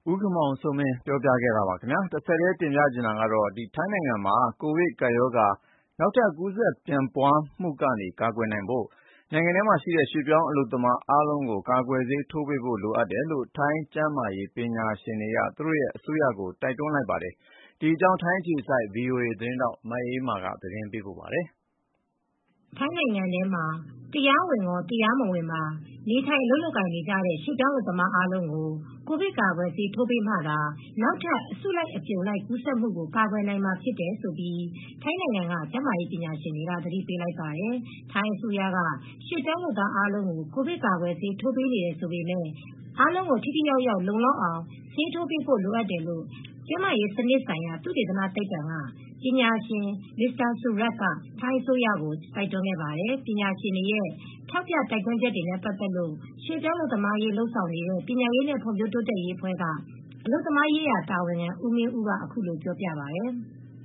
ဦးခင်မောင်စိုးမင်းပြောပြခဲ့တာပါခင်ဗျာ။တစ်ဆက်တည်းတင်ပြချင်တာကတော့ထိုင်းနိုင်ငံမှာကိုဗစ်ကပ်ရောဂါနောက်ထပ်ကူးစက်ပြန့်ပွားမှုကနေကာကွယ်နိုင်ဖို့နိုင်ငံထဲမှာရှိတဲ့ရွှေ့ပြောင်းအလုပ်သမားအားလုံးကိုကာကွယ်ဆေးထိုးပေးဖို့လိုအပ်တယ်လို့ထိုင်းကျန်းမာရေးပညာရှင်တွေကသူတို့ရဲ့အစိုးရကိုတိုက်တွန်းလိုက်ပါတယ်။ဒီအကြောင်းထိုင်းအခြေစိုက် VOA သတင်းထောက်မအေးအေးမာကသတင်းပေးပို့ထားပါတယ်။ထိုင်းနိုင်ငံထဲမှာတရားဝင်ရောတရားမဝင်ပါနေထိုင်အလုပ်လုပ်ကိုင်နေကြတဲ့ရွှေ့ပြောင်းအလုပ်သမားအားလုံးကိုကိုဗစ်ကာကွယ်ဆေးထိုးပေးမှသာနောက်ထပ်အစုလိုက်အပြုံလိုက်ကူးစက်မှုကိုကာကွယ်နိုင်မှာဖြစ်တယ်လို့ထိုင်းနိုင်ငံကကျန်းမာရေးပညာရှင်တွေကသတိပေးလိုက်ပါတယ်။ထိုင်းအစိုးရကရွှေ့ပြောင်းလုပ်သားအားလုံးကိုကိုဗစ်ကာကွယ်ဆေးထိုးပေးနေတယ်ဆိုပေမဲ့အားလုံးကိုထိထိရောက်ရောက်လုံလောက်အောင်ဆေးထိုးပေးဖို့လိုအပ်တယ်လို့ကျန်းမာရေးစနစ်ဆိုင်ရာသုတေသနသိပ္ပံကပညာရှင် Mr. Surat ကထိုင်းအစိုးရကိုတိုက်တွန်းခဲ့ပါတယ်။ပညာရှင်တွေရဲ့ထောက်ပြတိုက်တွန်းချက်တွေနဲ့ပတ်သက်လို့ရွှေ့ပြောင်းအလုပ်သမားရေးလုပ်ဆောင်နေတဲ့ပညာရေးနဲ့ဖွံ့ဖြိုးတိုးတက်ရေးအဖွဲ့ကအလုပ်သမားရေးရာတာဝန်ခံဦးမင်းဦးကအခုလိုပြောပြပါတယ်။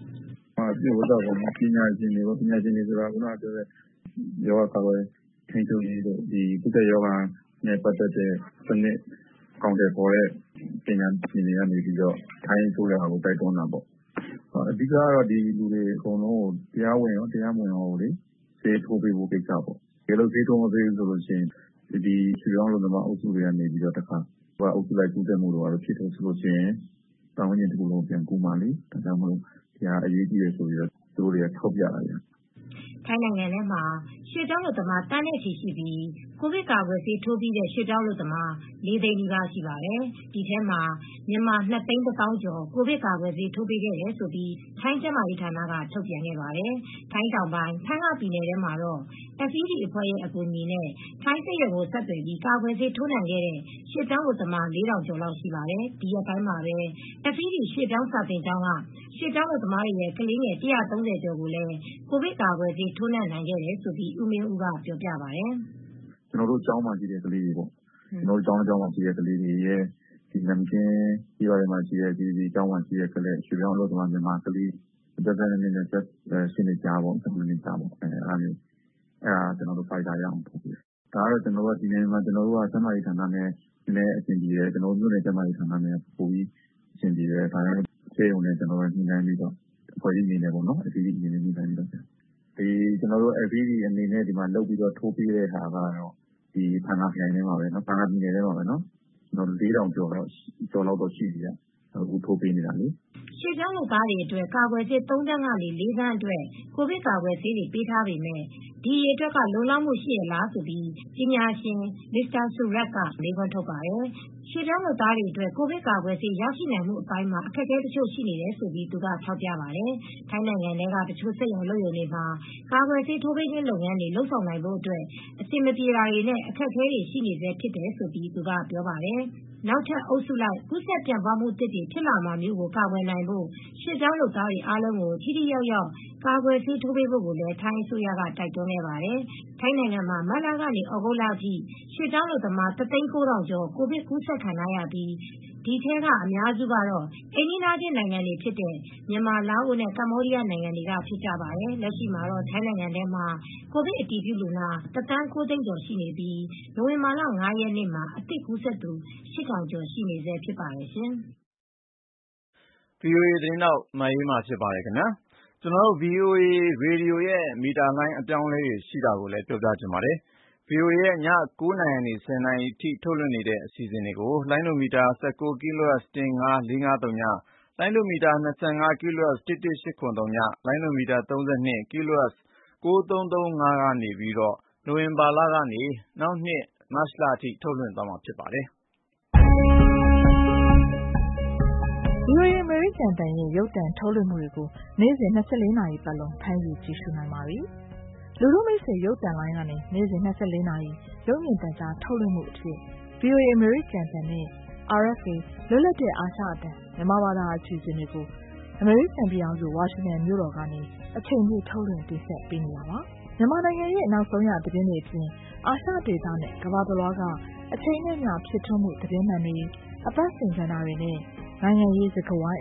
"ပညာရှင်တွေဆိုတာခုနပြောတဲ့ရောဂါကာကွယ်ထိန်းချုပ်ရေးတို့ကူးစက်ရောဂါနဲ့ပတ်သက်တဲ့စနစ်အကောင်အထည်ဖော်တဲ့ပညာရှင်တွေကနေပြီးတော့ထိုင်းအစိုးရကိုတိုက်တွန်းတာပေါ့အဓိကတော့ဒီလူတွေအကုန်လုံးကိုတရားဝင်ရောတရားမဝင်ရောဆေးထိုးပေးဖို့ကိစ္စပေါ့တကယ်လို့ဆေးထိုးမပေးဘူးဆိုရင်ဒီရွှေ့ပြောင်းအလုပ်သမားအုပ်စုတွေကနေပြီးတော့တခါအုပ်စုလိုက်ကူးစက်မှုတွေဖြစ်တယ်ဆိုရင်ပတ်ဝန်းကျင်တစ်ခုလုံးပြန်ကူးမှာလေဒါကြောင့်မို့ဒီဟာအရေးကြီးတယ်ဆိုပြီးတော့သူတို့တွေကထောက်ပြတာဗျာ။ထိုင်းနိုင်ငံထဲမှာရွှေ့ပြောင်းအလုပ်သမားတန်းနဲ့ချီရှိပြီးကိုဗစ်ကာကွယ်ဆေးထိုးပြီးတဲ့ရွှေ့ပြောင်းအလုပ်သမား4 သိန်းနီးပါးရှိပါတယ်။ဒီထဲမှာမြန်မာ2 သိန်း 1 သောင်းကျော်ကိုဗစ်ကာကွယ်ဆေးထိုးပေးခဲ့တယ်လို့ထိုင်းကျန်းမာရေးဌာနကထုတ်ပြန်ခဲ့ပါတယ်။ထိုင်းတောင်ပိုင်းဖန်ငပြည်နယ်ထဲမှာတော့ FED အဖွဲ့ရဲ့အကူအညီနဲ့ထိုင်းစစ်ရုံကိုဆက်သွယ်ပြီးကာကွယ်ဆေးထိုးနှံခဲ့တဲ့ရွှေ့ပြောင်းအလုပ်သမား 4,000 ကျော်လောက်ရှိပါတယ်။ဒီရက်ပိုင်းမှာပဲ FED ရွှေ့ပြောင်းစာသင်ကျောင်းကရွှေ့ပြောင်းအလုပ်သမားတွေရဲ့ကလေးငယ်130ကျော်ကိုလည်းကိုဗစ်ကာကွယ်ဆေးထိုးနှံနိုင်ခဲ့တယ်လို့ဦးမင်းဦးကပြောပြပါတယ်။"ကျနော်တို့ကျောင်းမှာရှိတဲ့ကလေးတွေပေါ့ကျနော်တို့ကျောင်းမှာရှိတဲ့ကလေးတွေရဲ့နမချင်းကျေးရွာထဲမှာရှိတဲ့ကျောင်းမှာရှိတဲ့ရွှေ့ပြောင်းအလုပ်သမားမြန်မာကလေးအသက်12နှစ်နဲ့8နှစ်ကြားပေါ့အဲဒါမျိုးကျနော်တို့ Pfizer ရအောင်ထိုးပေးတယ်ဒါကတော့ဒီနယ်မှာကျနော်တို့ကျန်းမာရေးဌာနနဲ့အဆင်ပြေတယ်ကျနော်တို့မြို့နယ်ကျန်းမာရေးဌာနနဲ့ပိုပြီးအဆင်ပြေတယ်ဒါနဲ့ဆေးရုံနဲ့ညှိနှိုင်းပြီးတော့အဖွဲ့အစည်းအနေနဲ့ပေါ့နော် FED အနေနဲ့ညှိနှိုင်းပြီးတော့ကျနော်တို့ FED အနေနဲ့ဒီမှာလုပ်ပြီးတော့ထိုးပေးတဲ့ဟာကတော့ဒီဖန်ငခရိုင်ထဲမှာပဲဖန်ငပြည်နယ်ထဲမှာပဲနော်4,000 ကျော်လောက်တော့ရှိပြီဗျအခုထိုးပေးနေတာလေ။ရွှေ့ပြောင်းလုပ်သားတွေအတွက်ကာကွယ်ဆေး3 သန်းကနေ 4 သန်းအတွက်ကိုဗစ်ကာကွယ်ဆေးတွေပေးထားပေမဲ့ဒီအရေအတွက်ကလုံလောက်မှုရှိရဲ့လားဆိုပြီးပညာရှင် Mr. Surat ကမေးခွန်းထုတ်ပါတယ်။ရွှေ့ပြောင်းလုပ်သားတွေအတွက်ကိုဗစ်ကာကွယ်ဆေးရရှိနိုင်မှုအပိုင်းမှာအခက်အခဲတချို့ရှိနေတယ်လို့သူကထောက်ပြပါတယ်။ထိုင်းနိုင်ငံထဲကတချို့စက်ရုံအလုပ်ရုံတွေမှာကာကွယ်ဆေးထိုးပေးခြင်းလုပ်ငန်းတွေလုပ်ဆောင်နိုင်ဖို့အတွက်အဆင်မပြေတာတွေနဲ့အခက်အခဲတွေရှိနေဆဲဖြစ်တယ်လို့သူကပြောပါတယ်။နောက်ထပ်အုပ်စုလိုက်ကူးစက်ပြန့်ပွားမှုသစ်တွေဖြစ်လာမှာမျိုးကိုကာကွယ်နိုင်ဖို့ရွှေ့ပြောင်းလုပ်သားတွေအားလုံးကိုထိထိရောက်ရောက်ကာကွယ်ဆေးထိုးပေးဖို့လည်းထိုင်းအစိုးရကတိုက်တွန်းခဲ့ပါတယ်။ထိုင်းနိုင်ငံမှာမတ်လကနေသြဂုတ်လအထိရွှေ့ပြောင်းအလုပ်သမား1,900,000 ကျော်ကိုဗစ်ကူးစက်ခံထားရပြီးဒီထဲကအများစုကတော့အိမ်နီးချင်းနိုင်ငံတွေဖြစ်တဲ့မြန်မာလာအိုနဲ့ကမ္ဘောဒီးယားနိုင်ငံတွေကဖြစ်ကြပါတယ်။လက်ရှိမှာတော့ထိုင်းနိုင်ငံထဲမှာကိုဗစ်အတည်ပြုလူနာ1,900,000 ကျော်ရှိနေပြီးနိုဝင်ဘာလ 5 ရက်နေ့မှာအသစ်ကူးစက်သူ8,000 ကျော်ရှိနေဆဲဖြစ်ပါတယ်ရှင်။ VOA သတင်းထောက်မအေးအေးမာဖြစ်ပါတယ်ခင်ဗျာ။ကျနော်တို့ VOA ရေဒီယိုရဲ့မီတာလှိုင်းအပြောင်းအလဲတွေရှိတာကိုလည်းပြောပြချင်ပါတယ်။ VOA ရဲ့ည 9 နာရီကနေ 10 နာရီထိထုတ်လွှင့်နေတဲ့အစီအစဉ်တွေကိုလိုင်းနိုမီတာ19 kHz 15453 ညလိုင်းနိုမီတာ25 kHz 11873 ညလိုင်းနိုမီတာ32 kHz 9335 ကနေနိုဝင်ဘာလကနေနောက်နှစ်မတ်လအထိထုတ်လွှင့်သွားမှာဖြစ်ပါတယ်။ VOA အမေရိကန်အသံရဲ့ရုပ်သံထုတ်လွှင့်မှုတွေကိုနေ့စဉ်24နာရီပတ်လုံးဖမ်းယူကြည့်ရှုနိုင်ပါပြီ။လူထုမိတ်ဆွေရုပ်သံလိုင်းကနေနေ့စဉ်24နာရီရုပ်မြင်သံကြားထုတ်လွှင့်မှုအဖြစ် VOA အမေရိကန်အသံနဲ့ RFA လွတ်လပ်တဲ့အာရှအသံမြန်မာဘာသာအစီအစဉ်တွေကိုအမေရိကန်ပြည်ထောင်စုဝါရှင်တန်မြို့တော်ကနေအချိန်ပြည့်ထုတ်လွှင့်တင်ဆက်ပေးနေတာပါ။မြန်မာနိုင်ငံရဲ့နောက်ဆုံးရသတင်းတွေအပြင်အာရှဒေသနဲ့ကမ္ဘာတစ်လွှားကအချိန်နဲ့မျှဖြစ်ထွန်းမှုသတင်းမှန်တွေအပတ်စဉ်ကဏ္ဍတွေနဲ့နိုင်ငံရေးစကားဝိုင်း